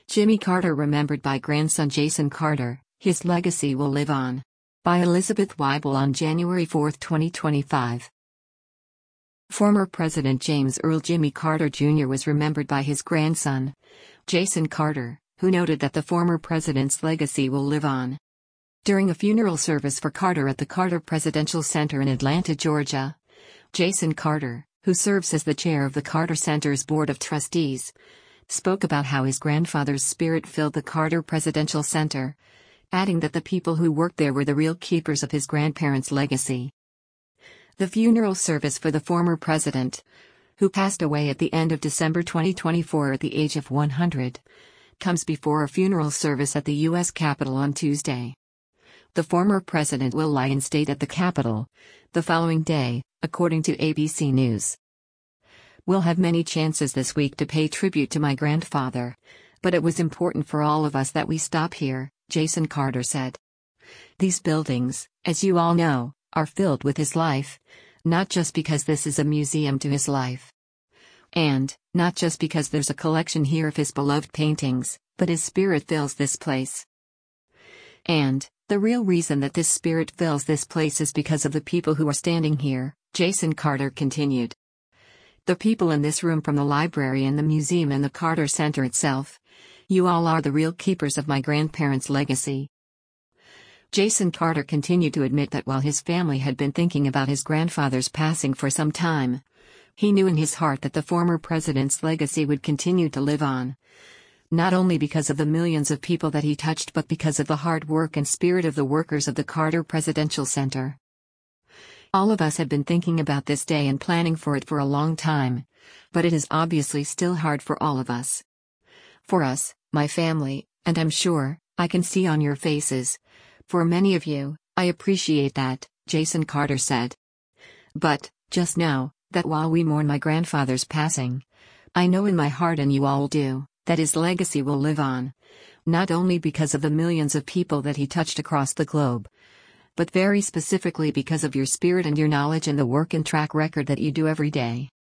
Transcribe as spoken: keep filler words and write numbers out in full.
Jimmy Carter remembered by grandson Jason Carter, his legacy will live on. By Elizabeth Weibel on January fourth, twenty twenty-five. Former President James Earl Jimmy Carter Junior was remembered by his grandson, Jason Carter, who noted that the former president's legacy will live on. During a funeral service for Carter at the Carter Presidential Center in Atlanta, Georgia, Jason Carter, who serves as the chair of the Carter Center's Board of Trustees, spoke about how his grandfather's spirit filled the Carter Presidential Center, adding that the people who worked there were the real keepers of his grandparents' legacy. The funeral service for the former president, who passed away at the end of December twenty twenty-four at the age of one hundred, comes before a funeral service at the U S Capitol on Tuesday. The former president will lie in state at the Capitol the following day, according to A B C News. "We'll have many chances this week to pay tribute to my grandfather, but it was important for all of us that we stop here," Jason Carter said. "These buildings, as you all know, are filled with his life, not just because this is a museum to his life. And, not just because there's a collection here of his beloved paintings, but his spirit fills this place. And, the real reason that this spirit fills this place is because of the people who are standing here," Jason Carter continued. "The people in this room, from the library and the museum and the Carter Center itself. You all are the real keepers of my grandparents' legacy." Jason Carter continued to admit that while his family had been thinking about his grandfather's passing for some time, he knew in his heart that the former president's legacy would continue to live on. Not only because of the millions of people that he touched, but because of the hard work and spirit of the workers of the Carter Presidential Center. "All of us have been thinking about this day and planning for it for a long time, but it is obviously still hard for all of us. For us, my family, and I'm sure, I can see on your faces, for many of you, I appreciate that," Jason Carter said. "But, just know, that while we mourn my grandfather's passing, I know in my heart, and you all do, that his legacy will live on, not only because of the millions of people that he touched across the globe, but very specifically because of your spirit and your knowledge and the work and track record that you do every day."